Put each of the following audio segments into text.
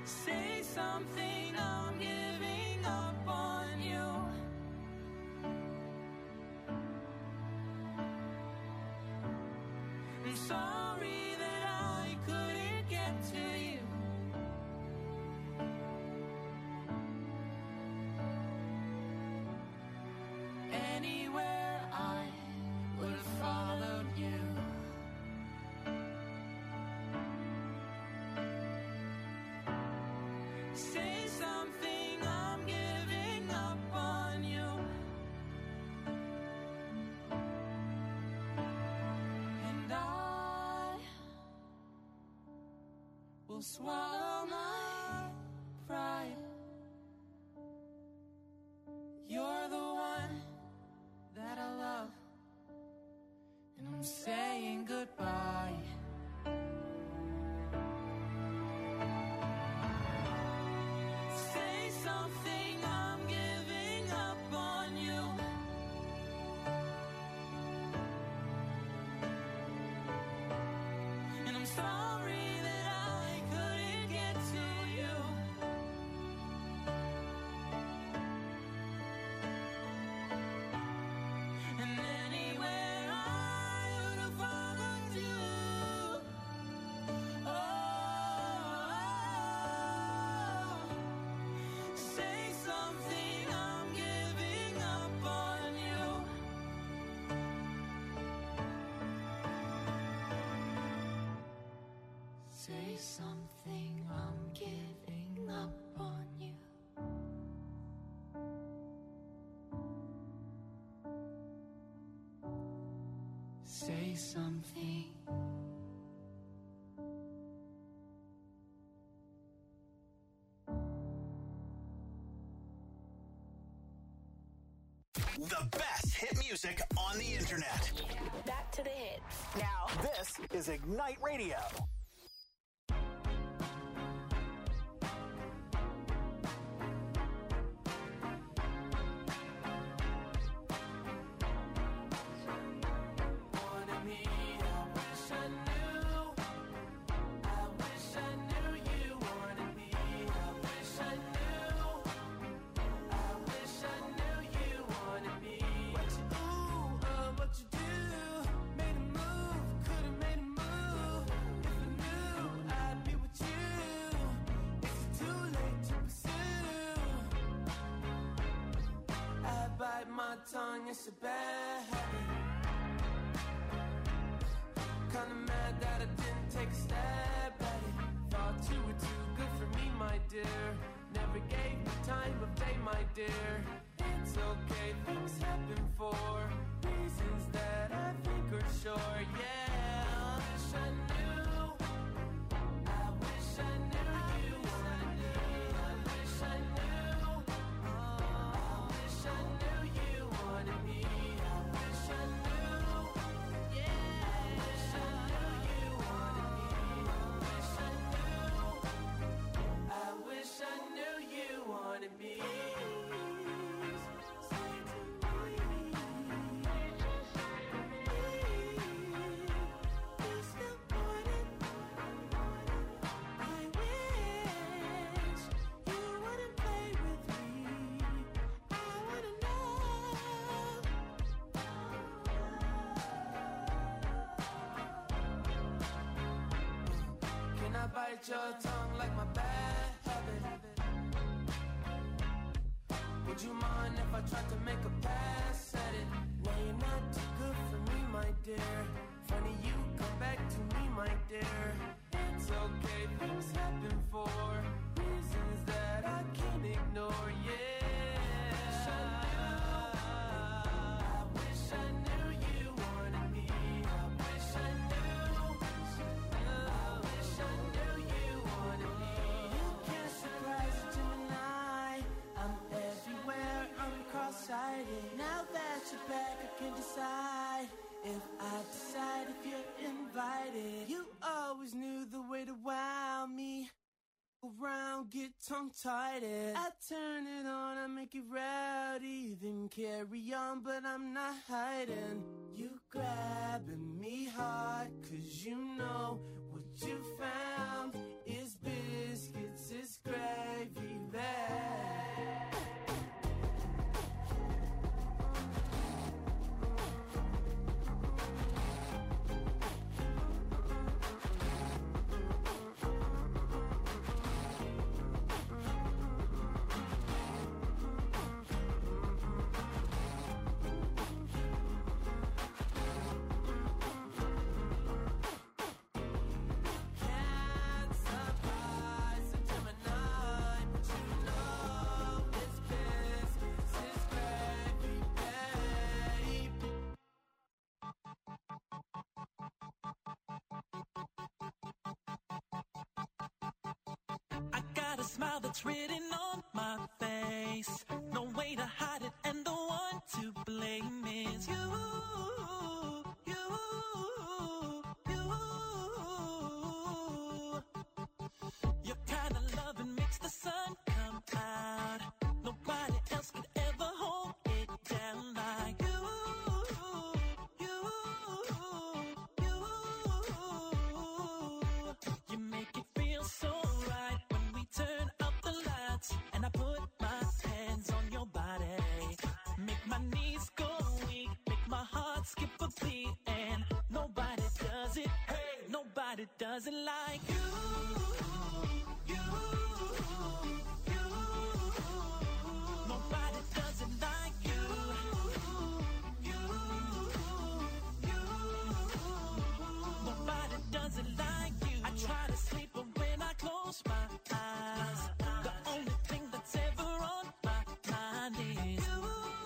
Say something, I'm giving up on you. I'm sorry that I couldn't get to you. Anywhere I would have followed you. Say something, I'm giving up on you. And I will swallow my pride. You're the one that I love, and I'm saying goodbye. Say something, I'm giving up on you. And I'm sorry that I couldn't get to you. And anywhere I would have followed you. Oh, say something, I'm giving up on you. Say something, I'm giving up on you. Say something. The best hit music on the internet. Back to the hits. Now, this is Ignite Radio. Wanted me, I wish I knew. I wish I knew you wanted me. I wish I knew. I wish I knew you wanted me. What you do, what you do. Made a move, could've made a move. If I knew I'd be with you. Is it too late to pursue? I bite my tongue, it's a bad habit. Kinda mad that I didn't take a stab at it. Thought you were too good for me, my dear. Never gave me time of day, my dear. It's okay, things happen for reasons that I think are sure. Yeah, I wish I knew. I wish I knew you wanted me. I wish I knew. I wish I knew you wanted me. I wish I knew. Yeah, I wish I knew you wanted me. I wish I knew you wanted me. Can I bite your tongue like my bad habit? Would you mind if I tried to make a pass at it? No, you're not too good for me, my dear. Funny you come back to me, my dear. It's okay, things happen for reasons that I can't ignore, yeah. I wish I knew you wanted me. I wish I knew. I wish I knew you wanted me. You can't surprise a Gemini. I'm everywhere, I'm cross-sighted. Now that you're back, I can decide if I decide if you're invited. You always knew the way to wow me. Around, get tongue-tied. I turn it on, I make it rowdy. Then carry on, but I'm not hiding. You grabbing me hard, 'cause you know what you found is biscuits, is got a smile that's written on my face. No way to hide it, and the one to blame is you. Your kind of loving makes the sun come out. Nobody else could ever hold it down like you. You make it feel so right when we turn up the lights and I put my hands on your body. Make my knees go weak, make my heart skip a beat, and nobody does it. Hey, nobody does it like you. Nobody does it like you. Nobody does it like you. I try to sleep, but when I close my eyes, the only thing that's ever on my mind is you.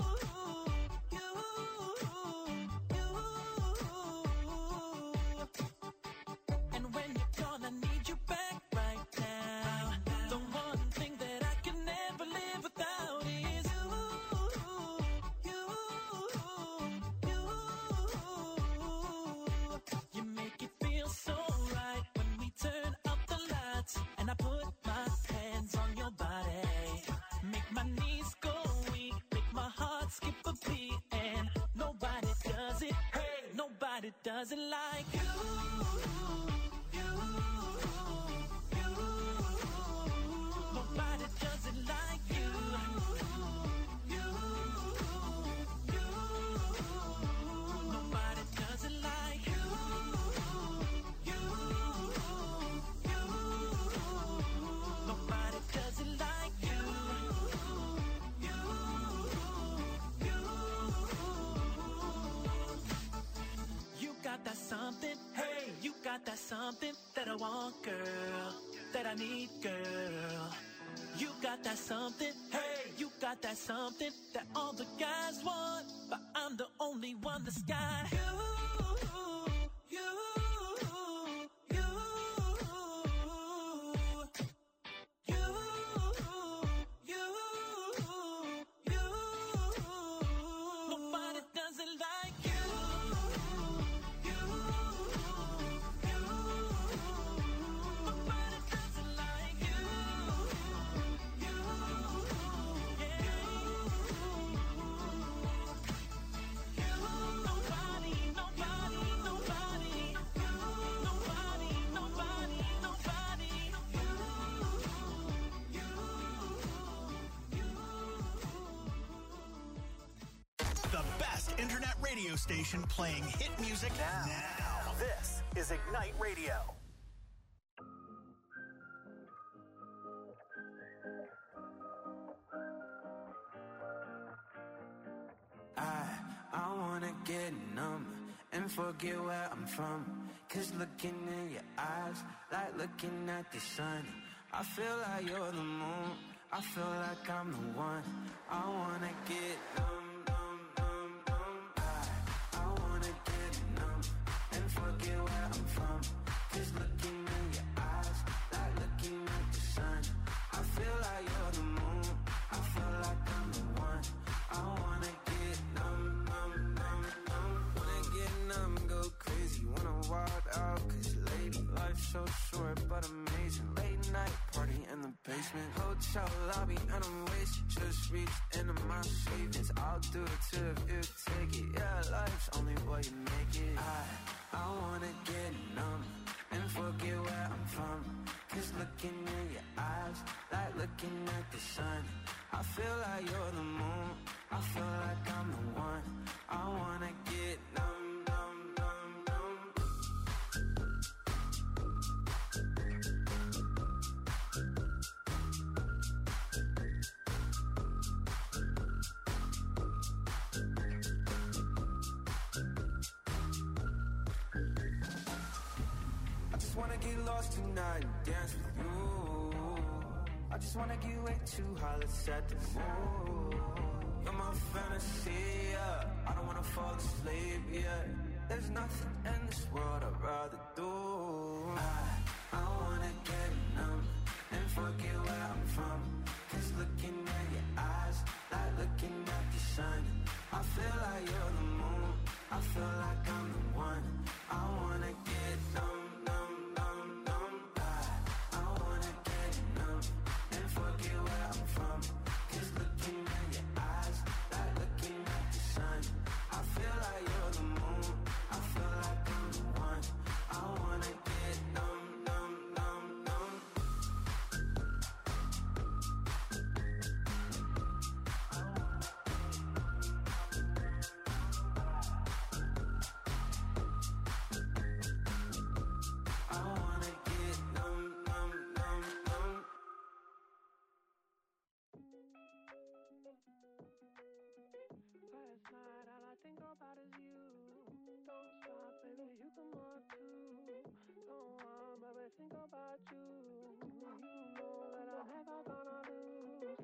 And when you're gone, I need you back right now. The one thing that I can never live without is you. You make it feel so right when we turn up the lights and I put my hands on your body. Make my knees go weak, make my heart skip a beat, and nobody does it. Hey, nobody does it like you. Nobody does it like you. Nobody does it like you. Nobody does it like you. You got that something, hey, you got that something that I want, girl, that I need, girl. You got that something, hey, you got that something that all the guys want, but I'm the only one that's got you. Nobody does it like you. Nobody does it like you. Nobody, nobody, nobody. Nobody, nobody, nobody. The best internet radio station playing hit music now. This is Ignite Radio. I wanna get numb and forget where I'm from. Cause looking in your eyes, like looking at the sun. I feel like you're the moon, I feel like I'm the one. I wanna get numb, numb, numb, numb. I wanna get numb and forget where I'm from. Cause looking in your eyes, like looking at the sun. I feel like you're the moon, I feel like I'm the one. I wanna get numb, numb, numb, numb. Wanna get numb, go crazy, wanna wild out. Cause lady, life's so short but amazing. Late night party in the basement, hotel lobby and I'm wasted. Just reached into my savings, I'll do it too if you take it. Yeah, life's only what you make it. I wanna get numb and forget where I'm from. Cause looking in your eyes, like looking at the sun. I feel like you're the moon, I feel like I'm the one. I wanna get numb, numb, numb, numb. I just wanna get lost tonight and dance with you. I just wanna get way too high, let's set the mood. You're my fantasy, yeah. I don't wanna fall asleep, yeah. There's nothing in this world I'd rather do. I wanna get numb and forget where feel like you're the moon. I feel like I'm the one. I wanna get numb, numb, numb, numb. I wanna get numb and forget where I'm from. 'Cause looking in your eyes, like looking at the sun. I feel like you're the moon. I feel like I'm the one. I wanna get numb, numb, numb, numb. I wanna get numb, numb, numb, numb. Last night all I think about is you. Don't stop, baby, you can walk too. Don't want, baby, think about you. You know that I'm never gonna lose.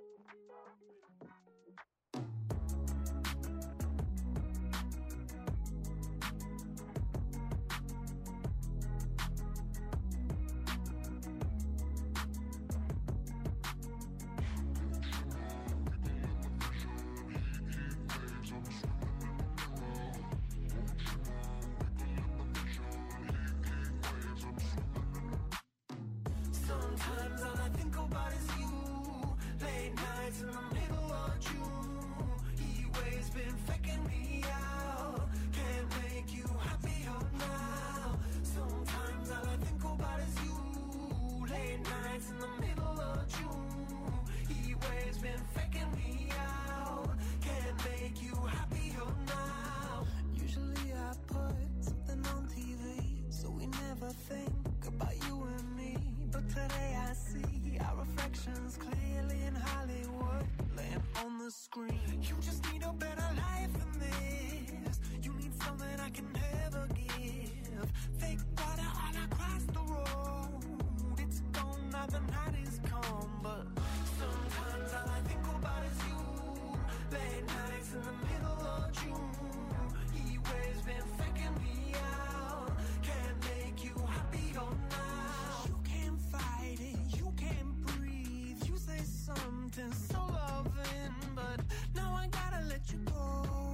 Sometimes all I think about is you. Late nights in the middle of June. Heat waves been faking me out. Can't make you happier now. Sometimes all I think about is you. Late nights in the middle of June. Heat waves been faking me out. Can't make you happier now. Usually I put something on TV, so we never think about you and me. But today I see our reflections clearly in Hollywood, laying on the screen. You just need a better life than this. You need something I can never give. Fake water all across the road. It's gone now, the night is come. But Sometimes all I think about is you. Late nights in the middle of June. Heat waves been faking me out. Can't make you happier now. you can't fight it, you can't breathe. You say something so loving, but now I gotta let you go.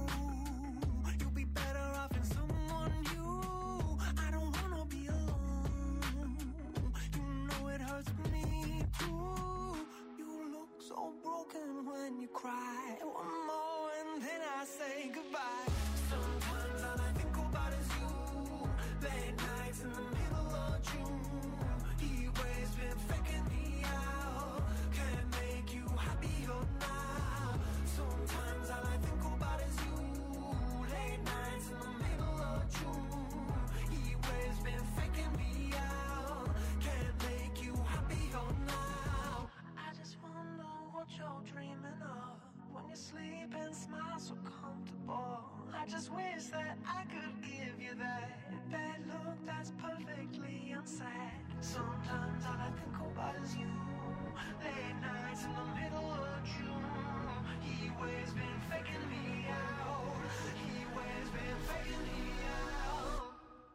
You'll be better off in someone new. I don't wanna be alone. You know it hurts me too. You look so broken when you cry. One more and then I say goodbye. Sometimes all I think about is you. Late nights in the middle of June. Heat waves been faking me out. Can't make you happier now. Sometimes all I think about is you. Late nights in the middle of June. Heat waves been faking me out. Can't make you happier now. I just wonder what you're dreaming of when you sleep and smile so comfortable. I just wish that I could give you that bad look that's perfectly unsaid. Sometimes all I think about is you. Late nights in the middle of June. Heat waves been faking me out. Heat waves been faking me out.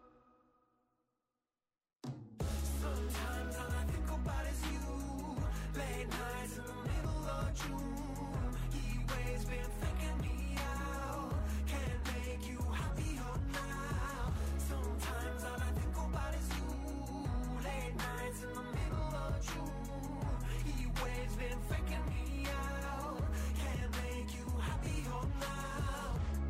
Sometimes all I think about is you. Late nights in the middle of June. Heat waves been faking me out. Can't make you happier now. Sometimes all I think about is you. Late nights in the middle of June. Heat waves been faking me out. Can't make you happier now.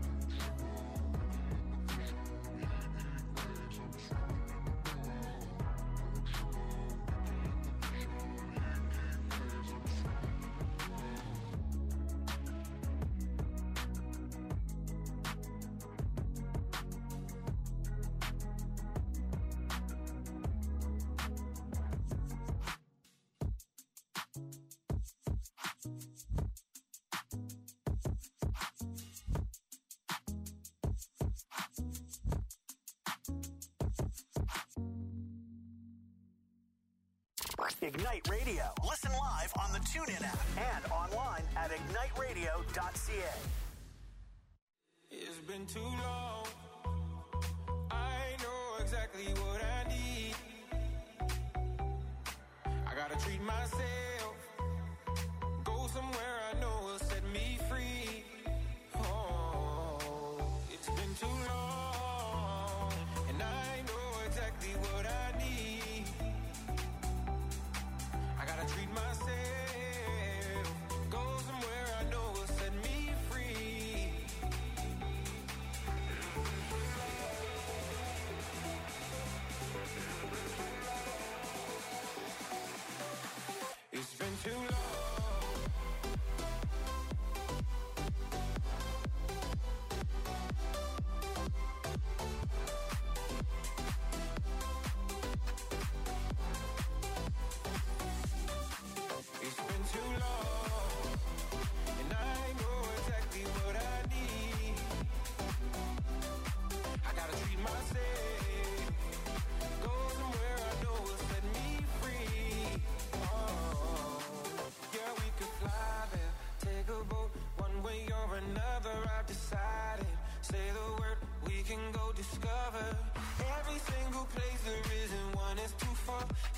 Ignite Radio. Listen live on the TuneIn app and online at igniteradio.ca. It's been too long. I know exactly what I need. I gotta treat myself. Go somewhere I know will set me free. Oh.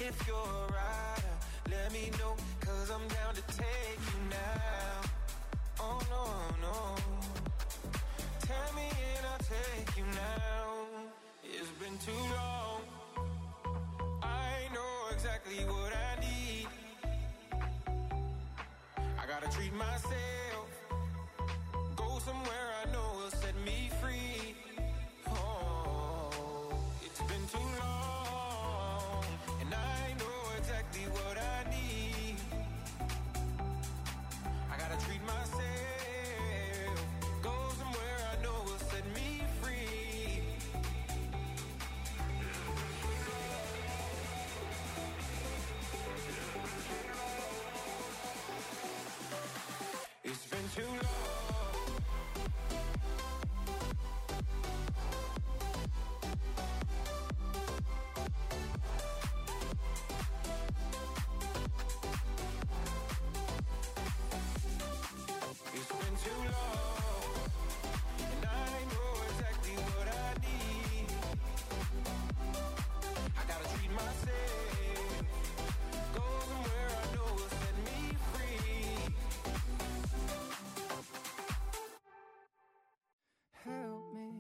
if you're a rider, let me know, cause I'm down to take you now. Oh no, no. Tell me and I'll take you now. It's been too long. I know exactly what I need. I gotta treat myself. Go somewhere I know will set me free. Oh, it's been too long. And I know exactly what I need. I gotta treat myself. Go somewhere I know will set me free. It's been too long. It's been too long, and I know exactly what I need. I gotta treat myself. Go somewhere I know will set me free. Help me.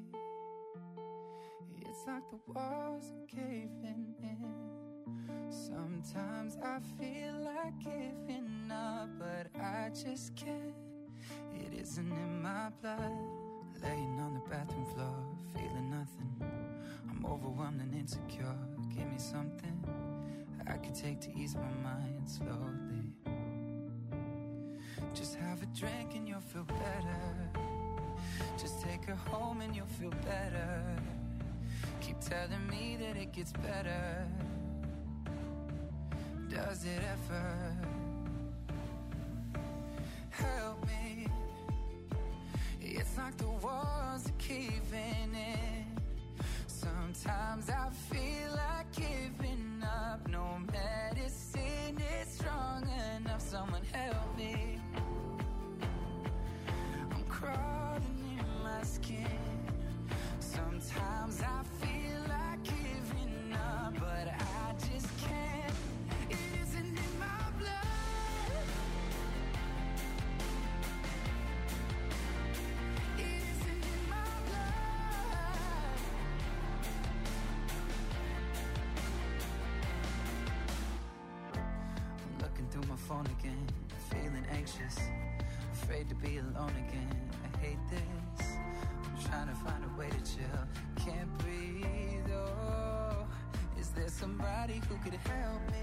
It's like the walls are caving in. Sometimes I feel like giving up, but I just can't. It isn't in my blood. Laying on the bathroom floor, feeling nothing. I'm overwhelmed and insecure. Give me something I can take to ease my mind slowly. Just have a drink and you'll feel better. Just take her home and you'll feel better. Keep telling me that it gets better. Does it ever? Help me. It's like the walls are caving in. Sometimes I feel like giving up. No medicine is strong enough. Someone help me. I'm crawling in my skin. Sometimes I feel like giving up, but I just can't. It isn't in my blood. It isn't in my blood. I'm looking through my phone again, feeling anxious, afraid to be alone again. I hate this. I'm trying to find a way to chill. Can't breathe, oh. Is there somebody who could help me?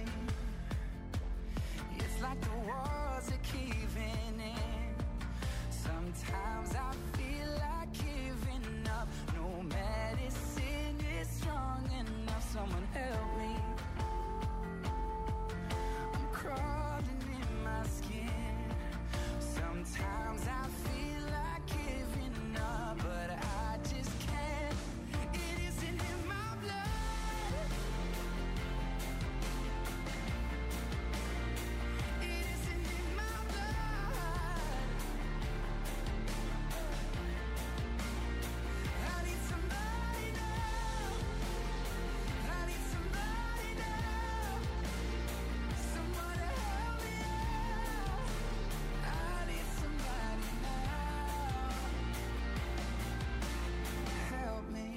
It's like the walls are caving in. Sometimes I feel like giving up. No medicine is strong enough. Someone help me. I'm crawling in my skin. Sometimes I feel like giving up, but I just can't. It isn't in my blood. It isn't in my blood. I need somebody now. I need somebody now. Someone to help me out. I need somebody now. Help me.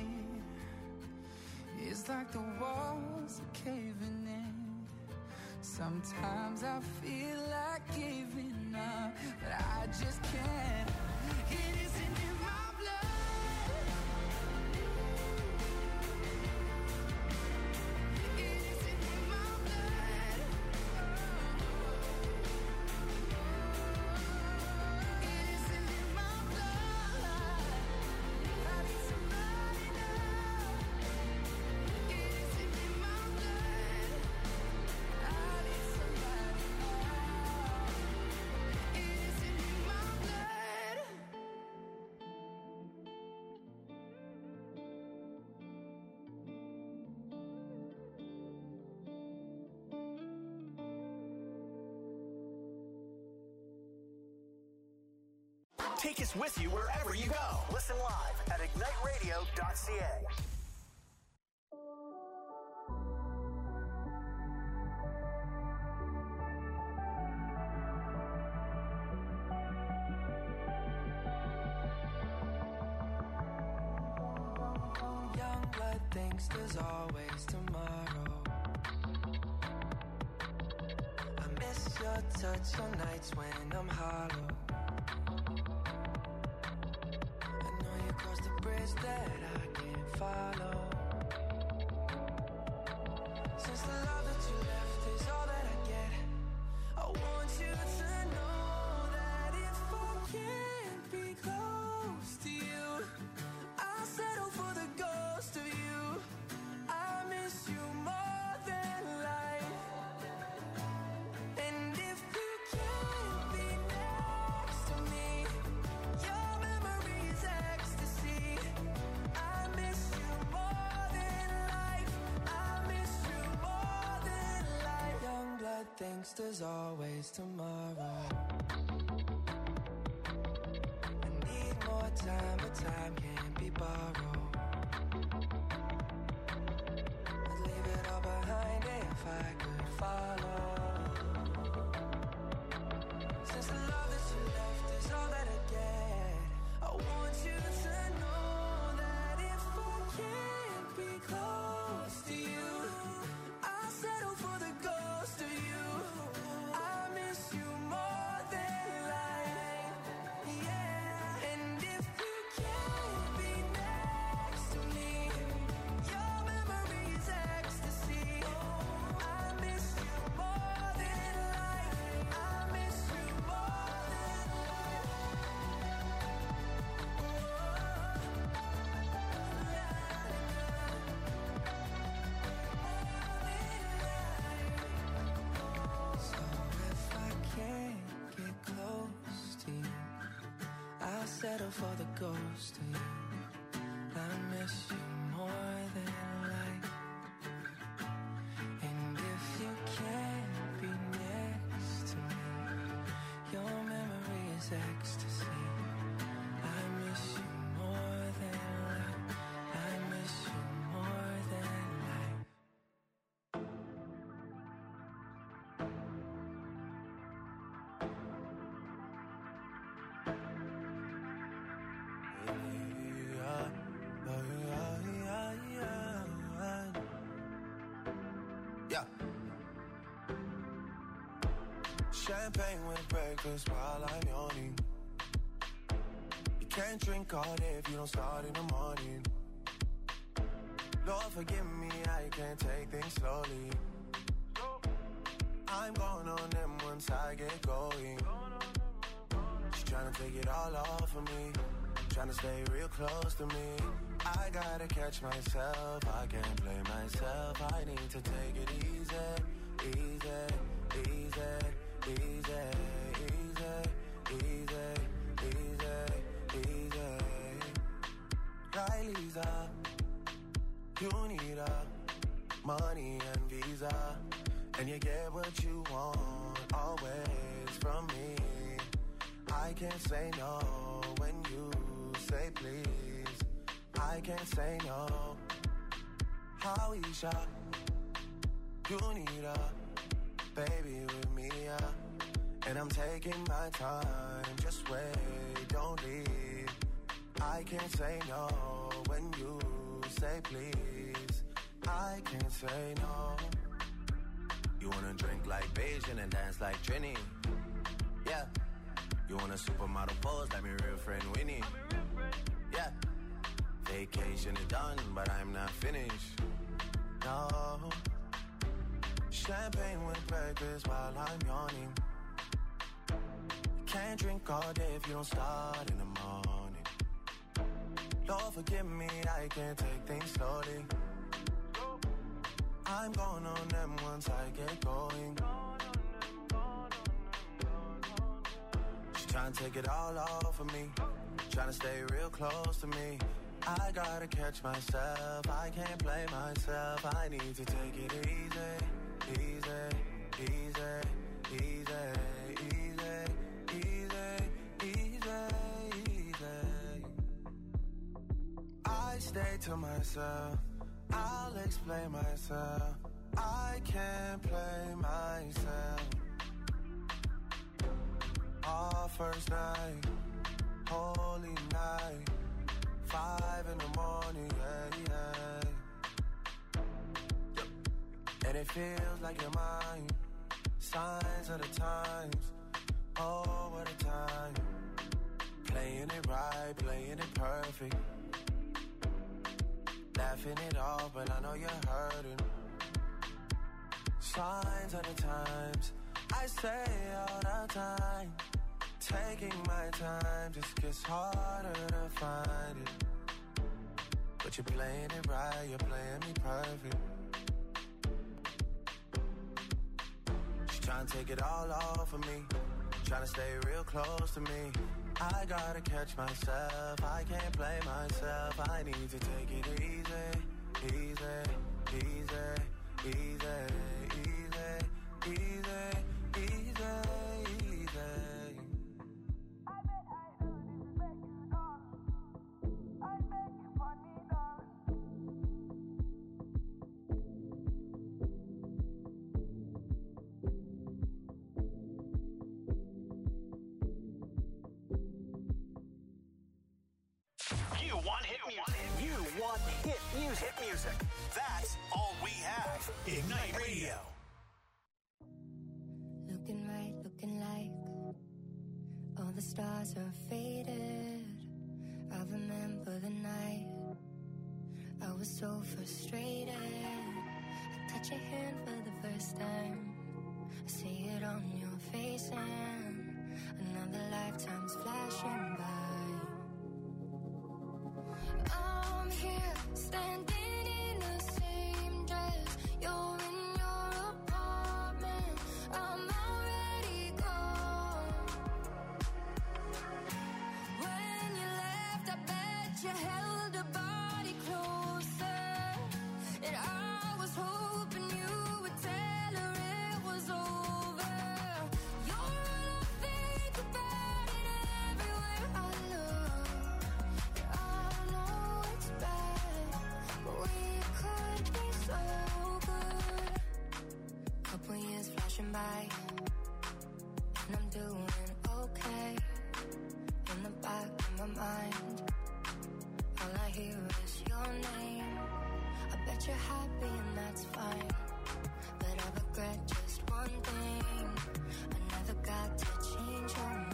It's like the walls are caving in. Sometimes I feel like giving up, but I just can't. It isn't in my blood. It isn't in my blood. It isn't in my blood. I need somebody now. It isn't in my blood. I need somebody now. It isn't in my blood. Take us with you wherever you go. Listen live at igniteradio.ca. thinks there's always tomorrow. I miss your touch on nights when I'm hollow. I know you crossed the bridge that I can't follow. Since the love that you left is all that I get, I want you to know that if I can't be close to you, I'll settle for the ghost of you. I miss you more than life. And if you can't be next to me, your memory is ecstasy. I miss you more than life. I miss you more than life. Young blood thinks there's always tomorrow. I need more time, but time can't be borrowed. I'd leave it all behind if I could follow. Since the love that you left is all that I get, I want you to know that if I can't be close to you, I'll settle for the ghost of you. I miss you more than life, yeah. And if you can't be next to me, your memory is ecstasy. I miss you more than life. I miss you more than So if I can't get close to you, I'll settle for the ghost of you. I miss you more than life. And if you can't be next to me, your memory is ecstasy. I miss you more than life. I miss you more than life. Yeah. Champagne with breakfast while I'm yawning. You can't drink all day if you don't start in the morning. Lord forgive me, I can't take things slowly. I'm going on them once I get going. She's trying to take it all off of me, trying to stay real close to me. I gotta catch myself, I can't blame myself. I need to take it easy, easy, easy, easy, easy, easy, easy, easy. Riley's up, you need money and visa, and you get what you want always from me. I can't say no when you say please. I can't say no. How you shot? You need baby with me, and I'm taking my time. Just wait, don't leave. I can't say no when you say please. I can't say no. You wanna drink like Beijing and dance like Trini? Yeah. You want a supermodel pose like my real friend Winnie? Yeah. Vacation is done, but I'm not finished. No. Champagne with breakfast while I'm yawning. Can't drink all day if you don't start in the morning. Lord forgive me, I can't take things slowly. I'm going on them once I get going. She's trying to take it all off of me, trying to stay real close to me. I gotta catch myself, I can't play myself. I need to take it easy, easy, easy, easy, easy, easy, easy, easy. I stay to myself, I'll explain myself. I can't play myself. Our first night, holy night, 5 in the morning, yeah, yeah. it feels like you're mine. Signs of the times, oh, what a time. Playing it right, playing it perfect. Laughing it off, but I know you're hurting. Signs of the times, I say all the time. Taking my time just gets harder to find it. But you're playing it right, you're playing me perfect. She's trying to take it all off of me, trying to stay real close to me. I gotta catch myself, I can't play myself. I need to take it easy, easy, easy, easy, easy, easy, easy, easy. You want hit music. You want hit music. Hit music. That's all we have. Ignite Radio. Looking right, looking like all the stars are faded. I remember the night I was so frustrated. I touch your hand for the first time. I see it on your face and another lifetime's flashing by. I'm here, standing in the same dress. You're in your apartment. I'm already gone. When you left, I bet you held a body closer. And I was hoping you would tell her it was over. You're all I think about it everywhere I look. I know it's bad, but we could be so good. Couple years flashing by, and I'm doing okay. In the back of my mind, all I hear is your name. I bet you're happy and that's fine, but I regret just one thing. I never got to change your mind.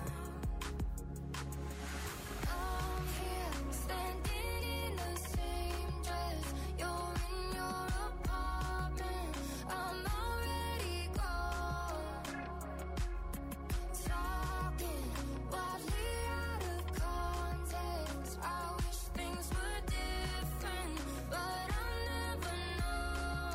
I'm here, standing in the same dress. You're in your apartment. I'm already gone. Talking wildly out of context. I wish things were different, but I'll never know.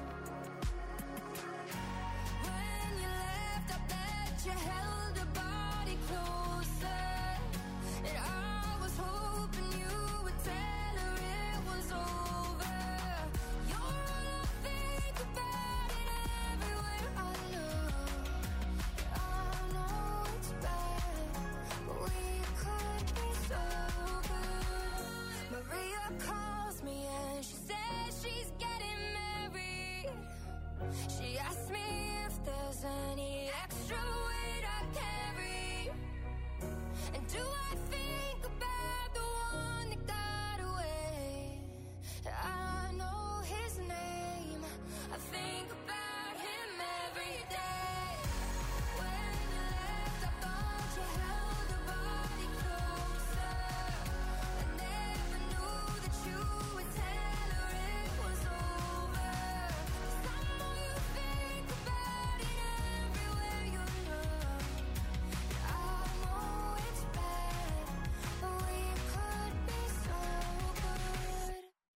When you left, I bet you held a body closer. And I was hoping you would tell her it was over. You're all I think about it everywhere I look. I know it's bad, but we could be so good. Maria calls me and she says she's getting married. She asked me if there's any extra weight I carry. And do I think about the one that got away? I know his name. I think about him every day. When you left, I thought you held a body closer. I never knew that you would tell her it was over. 'Cause I know you think about it everywhere you look. I know it's bad, but we could be so good.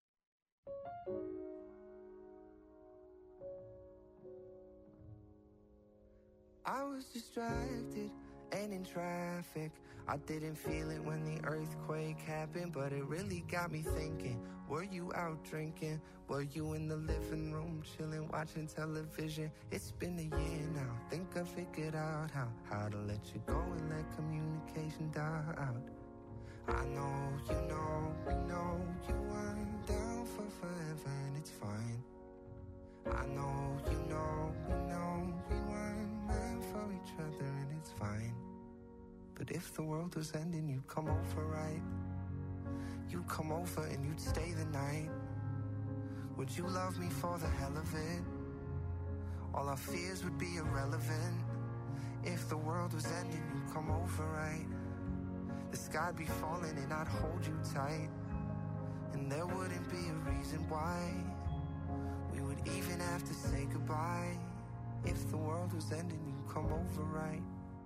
I was distracted and in traffic. I didn't feel it when the earthquake happened, but it really got me thinking. Were you out drinking? Were you in the living room chilling, watching television? It's been a year now. Think I figured out how to let you go and let communication die out. I know, you know, we know you weren't down for forever and it's fine. I know, you know, we know we weren't meant for each other and it's fine. But if the world was ending, you'd come over, right? You'd come over and you'd stay the night. Would you love me for the hell of it? All our fears would be irrelevant. If the world was ending, you'd come over, right? The sky'd be falling and I'd hold you tight. And there wouldn't be a reason why we would even have to say goodbye. If the world was ending, you'd come over, right?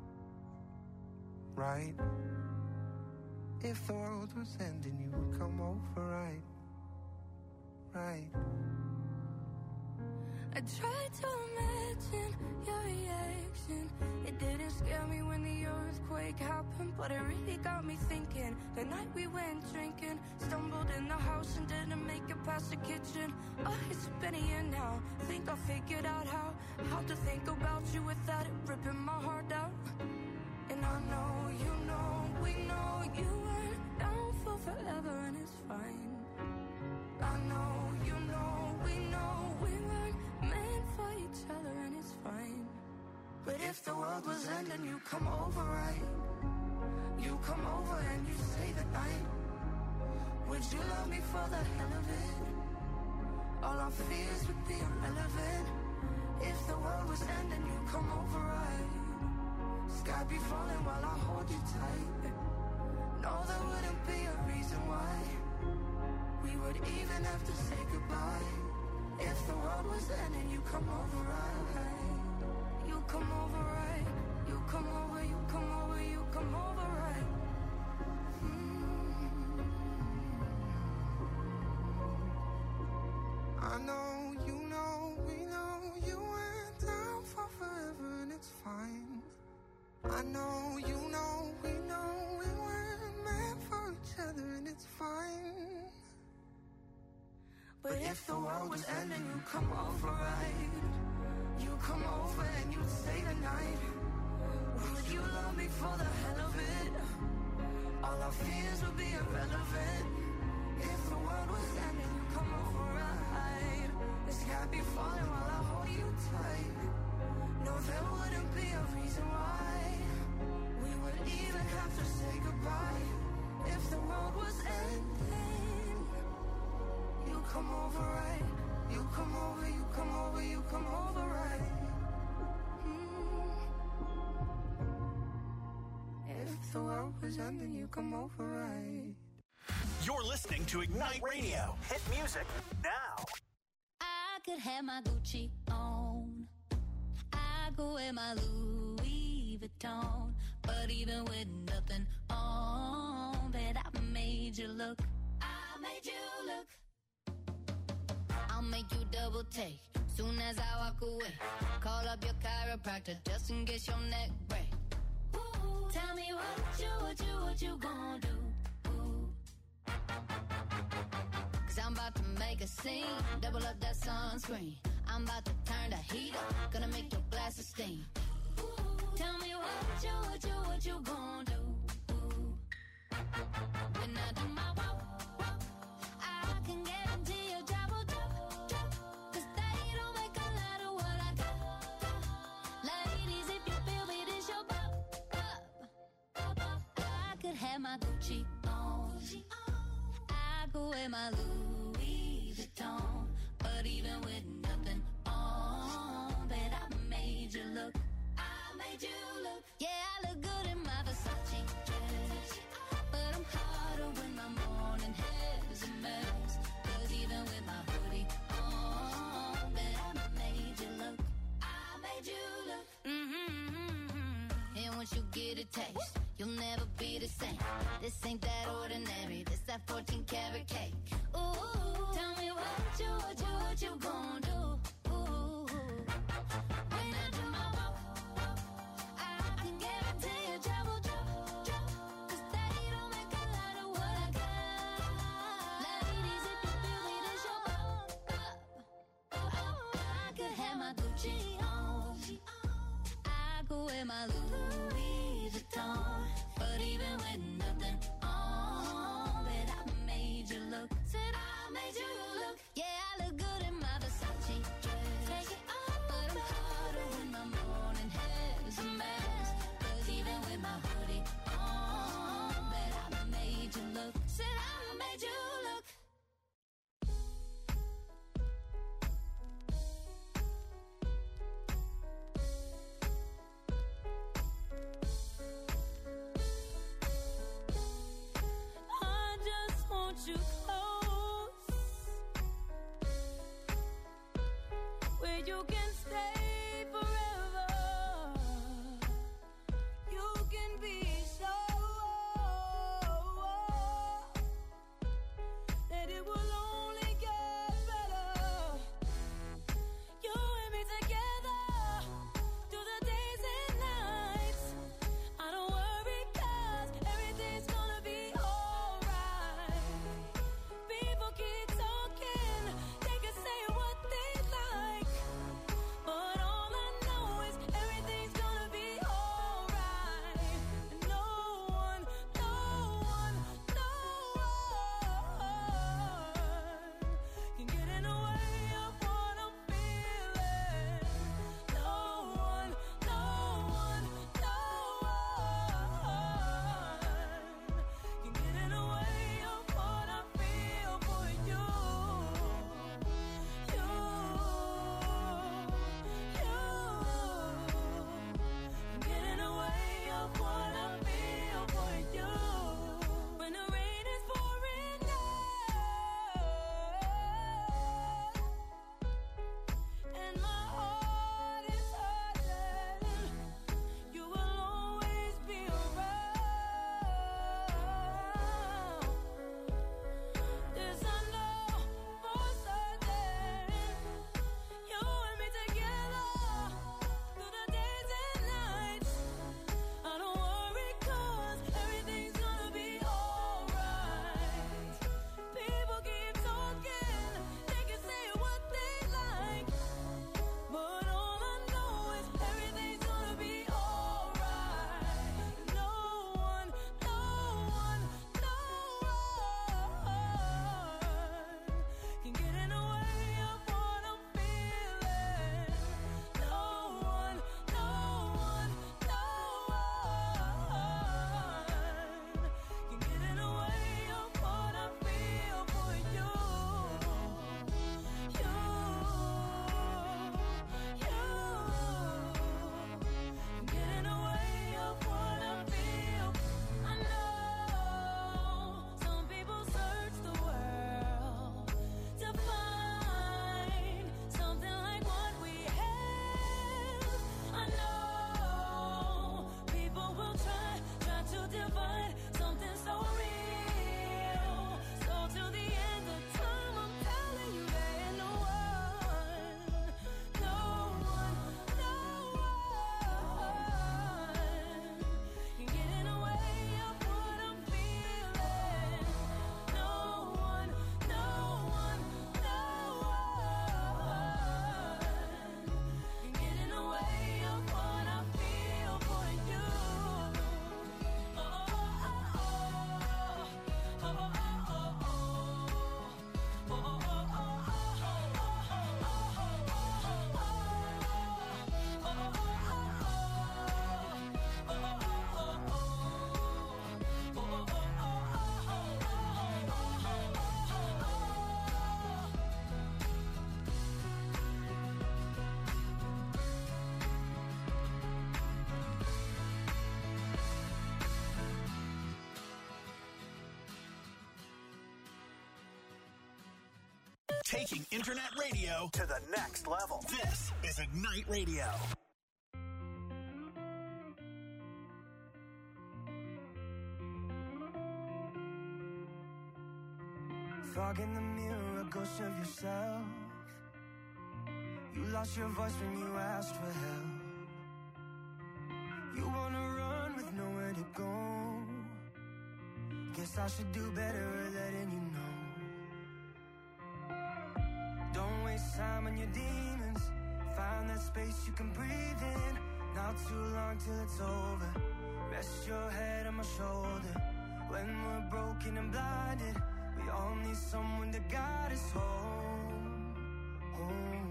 Right? If the world was ending, you would come over, right? Right. I tried to imagine your reaction. It didn't scare me when the earthquake happened, but it really got me thinking. The night we went drinking, stumbled in the house and didn't make it past the kitchen. Oh, it's been a year now. Think I figured out how to think about you without it ripping my heart out. And I know, you know, we know you weren't down for forever, and it's fine. I know, you know, we weren't meant for each other, and it's fine. But if the world was ending, you come over, right? You come over and you stay the night. Would you love me for the hell of it? All our fears would be irrelevant. If the world was ending, you come over, right? Sky be falling while I hold you tight. No, there wouldn't be a reason why we would even have to say goodbye. If the world was ending, you come over, right? You come over, right? You come over, you come over, you come over, right? I know, you know, we know you went down for forever, and it's fine. I know, you know, we weren't meant for each other, and it's fine. But if the world was ending, you come over, right? You come over and you stay the night. Would you love me for the hell of it? All our fears would be irrelevant. If the world was ending, you come over, right? The sky be falling while I hold you tight. No, there wouldn't be a reason why we would even have to say goodbye. If the world was ending, you come over, right? You come over, you come over, you come over, right? If the world was ending, you come over, right? You're listening to Ignite Radio. Hit music now. I could have my Gucci on. I go wear my Louis Vuitton. But even with nothing on, bet I made you look. I made you look. I'll make you double take soon as I walk away. Call up your chiropractor just in case your neck break. Ooh, tell me what you gonna do? Ooh. 'Cause I'm about to make a scene, double up that sunscreen. I'm about to turn the heat up, gonna make your glasses steam. Ooh, tell me what you gonna do? Ooh. When I do my walk, I can guarantee your job will drop. 'Cause they don't make a lot of what I got. Ladies, if you feel me, this your bop. I could have my Gucci on. I go wear my Louis Vuitton. But even with nothing on, bet I made you look. I made you look. Yeah, I look good in my Versace dress. But I'm hotter when my morning hair's a mess. 'Cause even with my hoodie on, bet I made you look. I made you look. And once you get a taste, you'll never be the same. This ain't that ordinary. This that 14 karat cake. Ooh, tell me what you gonna do? Ooh, when I do my walk, I can guarantee your job will drop. 'Cause they don't make a lot of what I got. Ladies, if you feel me, this your bop. I could have my Gucci on. I go wear my Louis Vuitton. But even with nothing on, bet I made you look. Said I made you look. Yeah, I look good in my Versace dress. Take it off, but I'm hotter when my morning hair's a mess. 'Cause even with my hoodie on, bet I made you look. Said I made you look. you can stay forever. You can be sure that it will only get better. You and me together through the days and nights. I don't worry 'cause everything's gonna be alright. People keep talking, they can say what they like, but all I know is everything's gonna be alright. And no one can get in the way of what I'm feeling. No one can get in the way of what I feel for you. You can get in the way of what I feel for you. When the rain is pouring down and my heart is hurting, you will always be around. This I know for certain. You and me together through the days and nights. I don't worry 'cause everything's gonna be alright. People keep talking, they can say what they like, but all I know is everything's gonna be alright. No one can get in the way of what I'm feeling. No one can get in the way of what I feel for you. You can get in the way of what I feel. I know some people search the world to find something like what we have. I know people will try to divide something so real. So till the end of time, I'm telling you there ain't no one can get in the way of what I'm feeling. No one can get in the way of what I feel for you. Taking internet radio to the next level. This is Ignite Radio. Fog in the mirror, a ghost of yourself. You lost your voice when you asked for help. You wanna run with nowhere to go. Guess I should do better at letting you know. Don't waste time on your demons. Find that space you can breathe in. Not too long till it's over. Rest your head on my shoulder. When we're broken and blinded, we all need someone to guide us home. Home.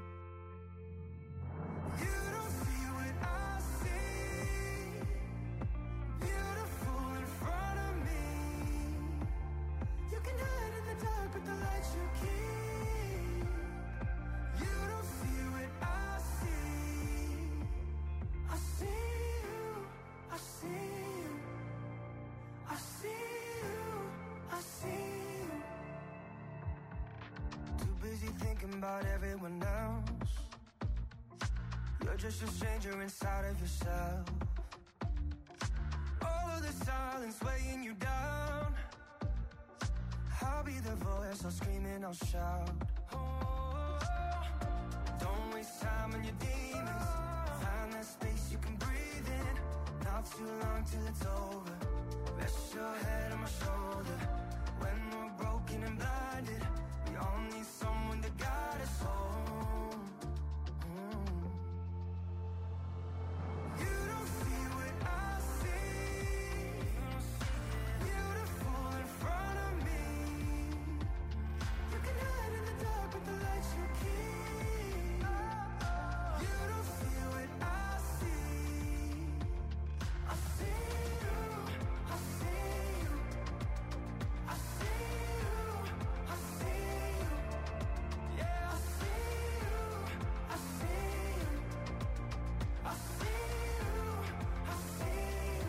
You don't see what I see. Beautiful in front of me. You can hide in the dark with the light you keep. You don't see what I see. I see you. I see you. I see you. I see you. Too busy thinking about everyone else. You're just a stranger inside of yourself. All of the silence weighing you down. I'll be the voice, I'll scream and I'll shout. Oh, don't waste time on your demons. Find that space you can breathe in. Not too long till it's over. Rest your head on my shoulder. When we're broken and blinded, we all need someone to guide us home. You don't see what I see. Beautiful in front of me. You can hide in the dark with the lights you keep. You don't see what I see. I see you, I see you. I see you, I see you. Yeah, I see you, I see you. I see you, I see you.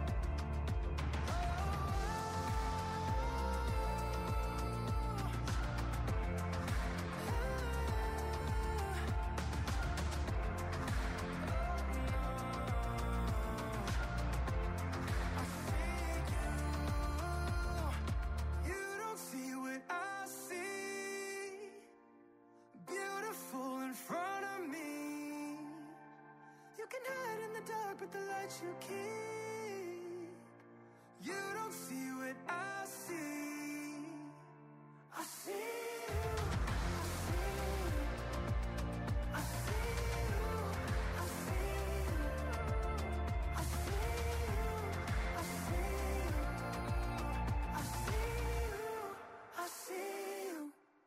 You don't see what I see. Beautiful in front of me. You can hide in the dark with the lights you keep. You don't see what I see. I see you. I see you. I see you. I see you. I see you. I see you. I see you.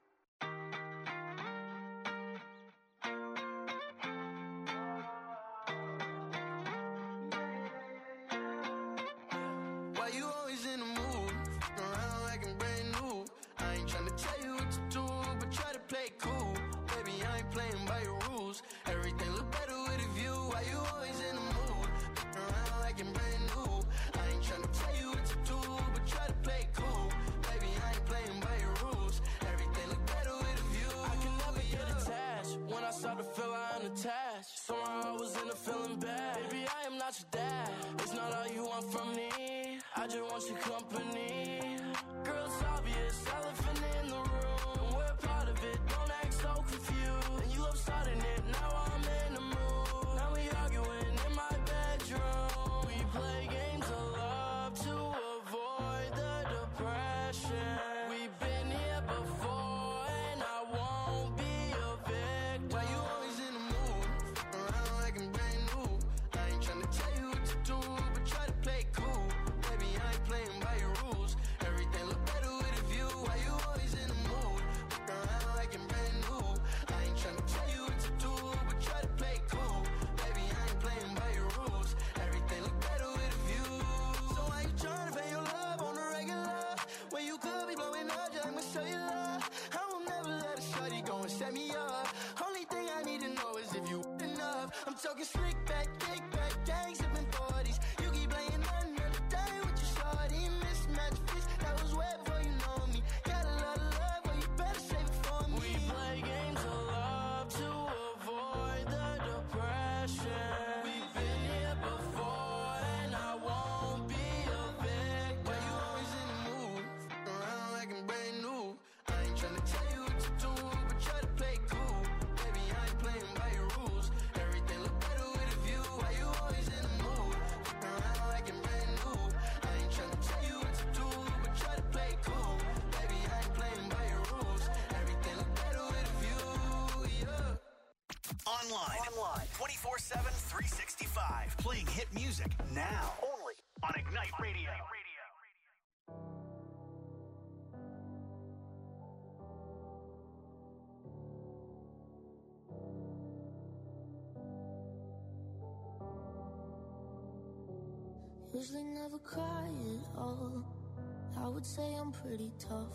Why you always in the mood? Around like I'm brand new. I ain't tryna tell you what to do, but try to play it cool. Baby, I ain't playing by your rules. Everything look better with a view. Why you always in the mood? Around like I'm brand new. I ain't tryna tell you what to do, but try to play it cool. Baby, I ain't playing by your rules. Everything look better with a view. I can never get attached. When I start to feel I unattached, somehow I was in a feeling bad. Baby, I am not your dad. It's not all you want from me. I just want your company. Girl, it's obvious, elephant in the room. We're part of it, don't act so confused. And you love starting it, now I'm in the mood. Now we arguing in my bedroom. We play games of love to avoid the depression. We've been here before and I won't be a victim. Why you always in the mood? Around like I'm brand new. I ain't tryna tell you what to do, but try to play it cool. Baby, I ain't playing by your rules. Everything look better with a view. Why you always in the mood? Around like I'm brand new. I ain't tryna tell you what to do, but try to play it cool. Baby, I ain't playing by your rules. Everything look better with a view. So why you tryna pay your love on the regular? When you could be blowing up, just I'ma show you love. I will never let a shorty go and set me up. Only thing I need to know is if you enough. I'm talking slick back, kick back, gang sipping 40s. You keep playing another day with your shorty. Mismatch fits, that was way before you know me. Got a lot of love, but you better save it for me. We play games of love to avoid the depression. We've been here before and I won't be a victim. Why you always in the mood? Around like I'm brand new. I ain't tryna tell you what to do, but try to play it cool. Baby, I ain't playing by your rules. Everything look better with a view. Why you always in the mood? Around like I'm brand new. I ain't tryna tell you what to do, but try to play it cool. Baby, I ain't playing by your rules. Everything look better with a view. Yeah. Online. 24/7, 365. Playing hit music now. Only on Ignite Radio. Usually never cry at all. I would say I'm pretty tough.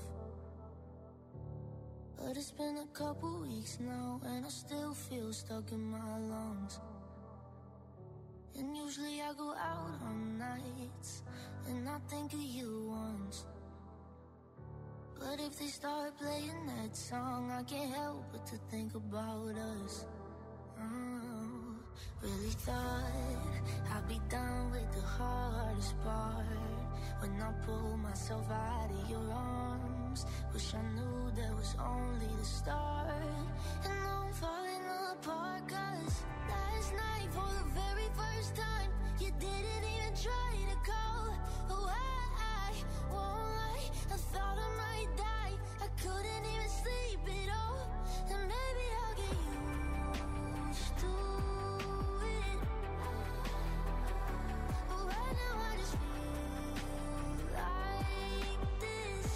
But it's been a couple weeks now and I still feel stuck in my lungs. And usually I go out on nights and I think of you once. But if they start playing that song, I can't help but to think about us. Really thought I'd be done with the hardest part. When I pulled myself out of your arms, wish I knew that was only the start. And now I'm falling apart, 'cause last night for the very first time, you didn't even try to call. Oh, I won't lie, I thought I might die. I couldn't even sleep at all. And maybe I'll get used to it. But right now I just feel like this.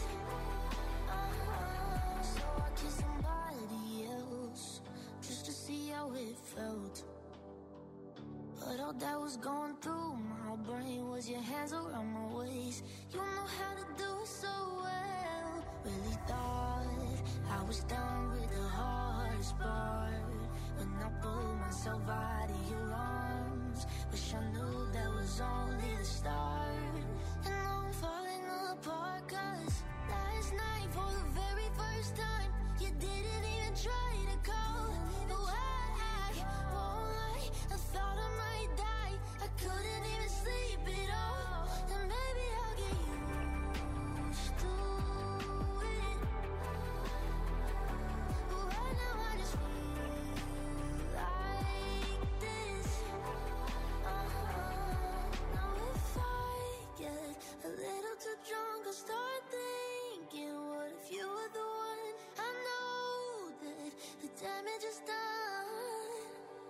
So I kissed somebody else just to see how it felt. But all that was going through my brain was your hands around my waist. You know how to do it so well. Really thought I was done with the hardest part. When I pulled myself out of your arms, wish I knew that was only the start. And now I'm falling apart, 'cause last night for the very first time, you didn't even try to call. Oh, I won't lie, I thought I might die. I couldn't even sleep at all. And maybe I'll get used to it. But right now I just feel like this. Now if I get a little too drunk, I'll start thinking, what if you were the one? I know that the damage is done.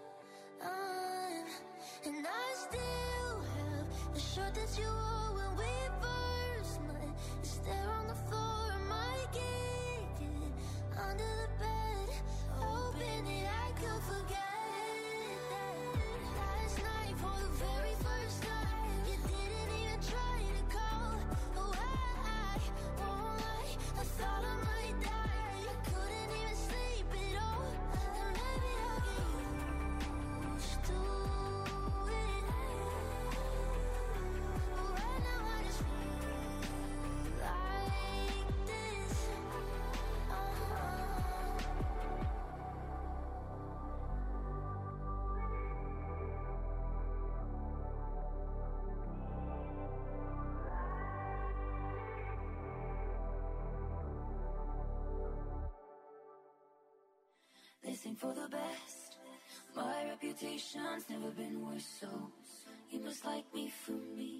And I still have the shirt that you wore when we first met. It's there on the floor, I might kick it under the bed, hoping that I could forget that last night for the very first time, you didn't even try to call. Oh, I won't lie, I thought I might die. I couldn't even sleep at all. And maybe I'll get used to it. But right now I just feel like this. They sing for the best. My reputation's never been worse, so you must like me for me.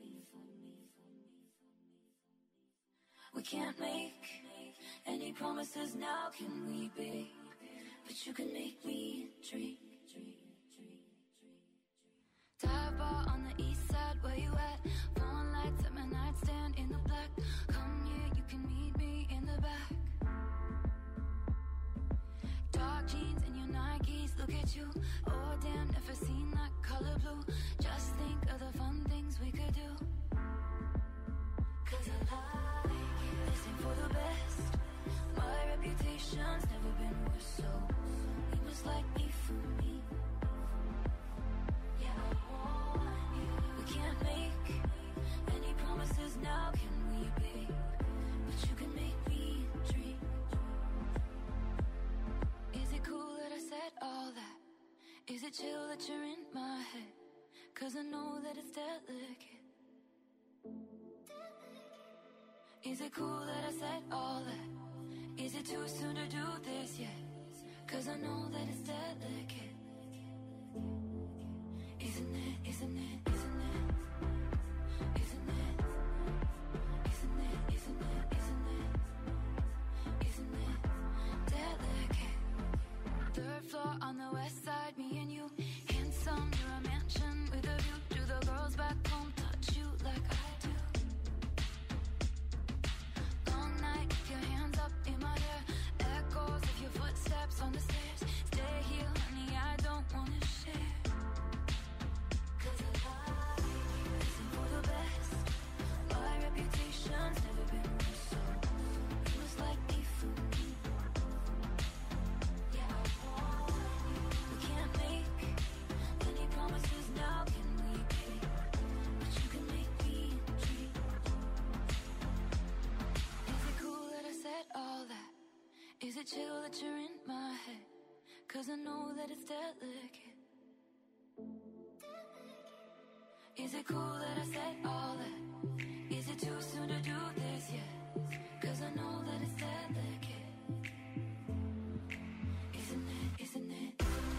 We can't make any promises now, can we, babe? But you can make me dream. Dive bar on the east side, where you at? Phone lights at my nightstand in the black. Come here, you can meet me in the back. Dark jeans and your Nikes, look at you. Oh damn, never seen that color blue. Just think of the fun things we could do. 'Cause I like it. Listen for the best. My reputation's never been worse, so you must like me for me. Yeah, I want you. We can't make any promises now, can we, babe? But you can make me dream. Is it cool that I said all that? Is it chill that you're in my head? 'Cause I know that it's delicate. Is it cool that I said all that? Is it too soon to do this yet? 'Cause I know that it's delicate. Isn't it, isn't it, isn't it? Isn't it? Isn't it, isn't it, isn't it? Isn't it delicate? Third floor on the west side, me and you. Handsome, you're a mansion with a view. Do the girls back home touch you like I do? Long night, your hands up in my hair. Echoes of your footsteps on the stairs. Stay here, honey, I don't wanna share. 'Cause I like you. Listen for the best. My reputation's never been worse, so you must like me for me. Yeah, I want you. We can't make any promises now, can we, babe? But you can make me dream. Is it cool that I said all that? Is it chill that you're in my head? 'Cause I know that it's delicate. Is it cool that I said all that? Is it too soon to do this yet? 'Cause I know that it's delicate. Isn't it, isn't it?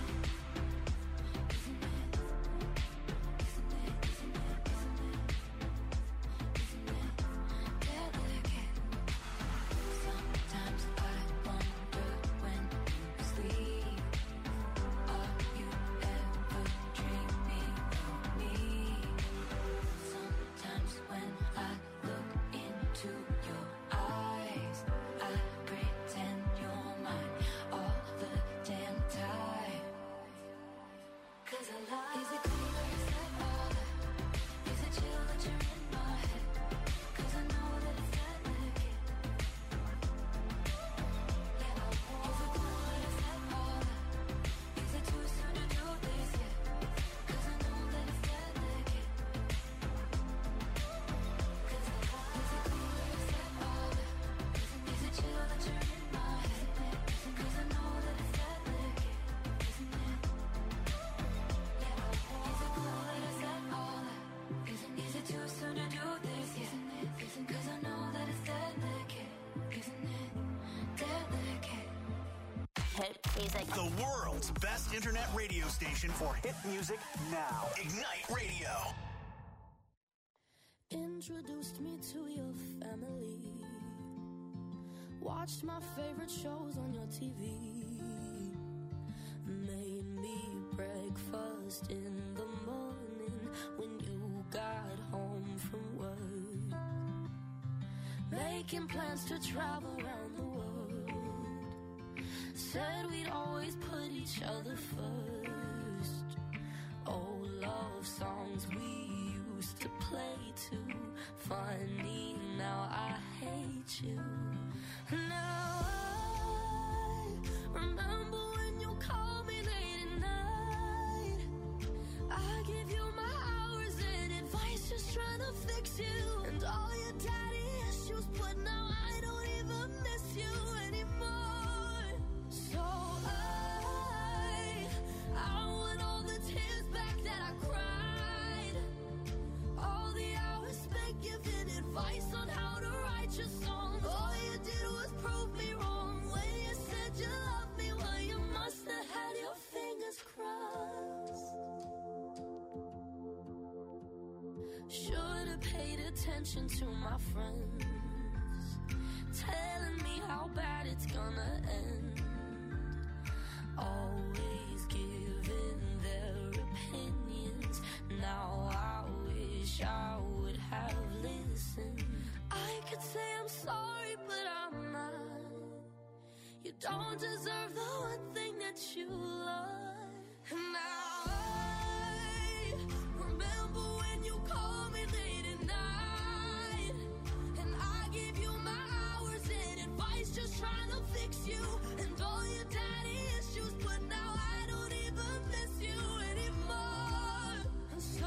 The world's best internet radio station for hit music now. Ignite Radio. Introduced me to your family. Watched my favorite shows on your TV. Made me breakfast in the morning when you got home from work. Making plans to travel around the world. Said we'd always put each other first. Old love songs we used to play too. Funny, now I hate you. Now I remember when you called me late at night. I give you my hours and advice, just trying to fix you. And all your daddy issues, but now I don't even miss you anymore. So I want all the tears back that I cried. All the hours spent giving advice on how to write your songs. All you did was prove me wrong when you said you loved me. Well, you must have had your fingers crossed. Should have paid attention to my friends, telling me how bad it's gonna end. Always giving their opinions. Now I wish I would have listened. I could say I'm sorry, but I'm not. You don't deserve the one thing that you love. And now I remember when you called me late at night. And I gave you my hours and advice, just trying to fix you. And all your daddy issues, but now I don't even miss you anymore. So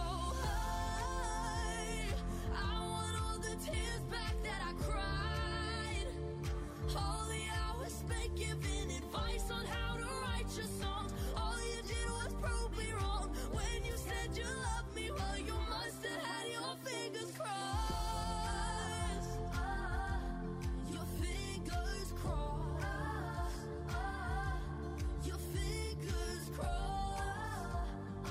I want all the tears back that I cried. All the hours spent giving advice on how to write your songs. All you did was prove me wrong when you said you loved me. Well, you must have had your fingers crossed. Your fingers crossed. Your fingers crossed.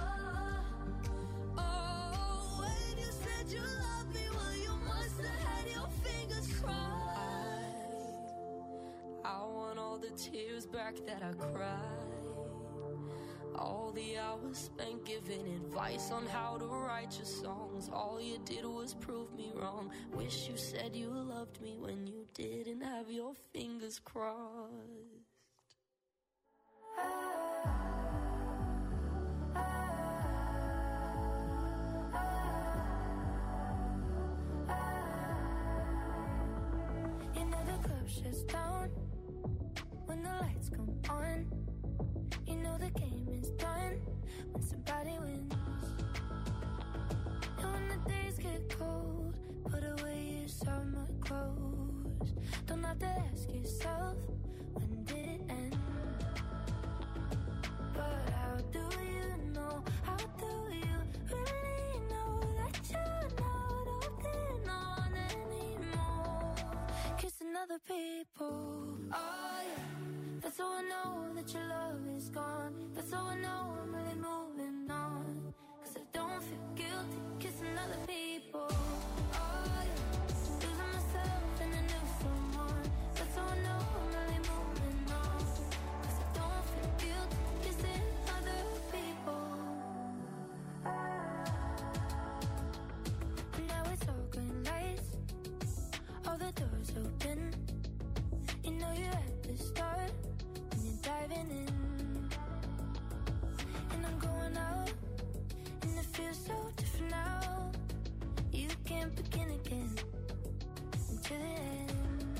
Oh, when you said you loved me, well, you must have had your fingers crossed. I want all the tears back that I cried. All the hours spent giving advice on how to write your songs. All you did was prove me wrong. Wish you said you loved me when you didn't have your fingers crossed. You know the club shuts down when the lights come on. You know the game is done when somebody wins. And when the days get cold, put away your summer clothes. Don't have to ask yourself, when did it end? But how do you know? How do you really know that other people. Oh yeah, that's how I know that your love is gone. That's how I know I'm really moving on. 'Cause I don't feel guilty kissing other people. Oh yeah, losing myself in a new someone. That's how I know I'm really moving on. 'Cause I don't feel guilty kissing other people. And now it's all green lights, all the doors open. You know you're at the start when you're diving in. And I'm going out, and it feels so different now. You can't begin again until the end.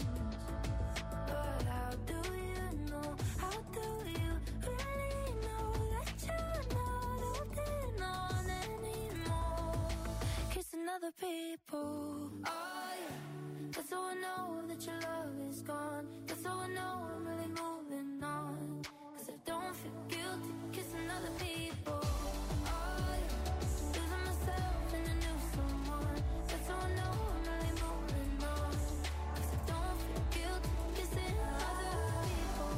But how do you know? How do you really know that you're not holding on anymore? Kissing other people. Oh yeah, that's how I know that your love is gone. That's how I know I'm really moving on. 'Cause I don't feel guilty kissing other people. Oh yeah, losing myself in a new someone. That's how I know I'm really moving on. 'Cause I don't feel guilty kissing other people.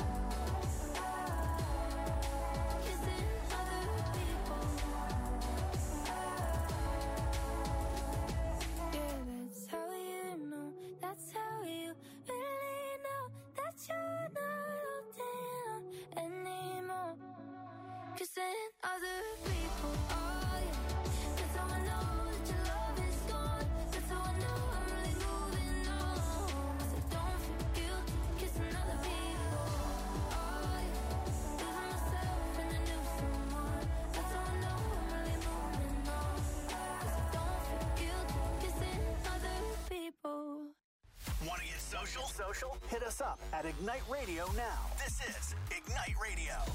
Kissing other people. Yeah, that's how you know. That's how you really know that you're not holding on anymore. Kissing other people. Oh yeah, that's how I know that your love is gone. That's how I know I'm really moving on. 'Cause I don't feel guilty kissing other people. Oh yeah, losing myself in a new someone. That's how I know I'm really moving on. 'Cause I don't feel guilty kissing other people. Want to get social? Hit us up at Ignite Radio now. This is Ignite Radio.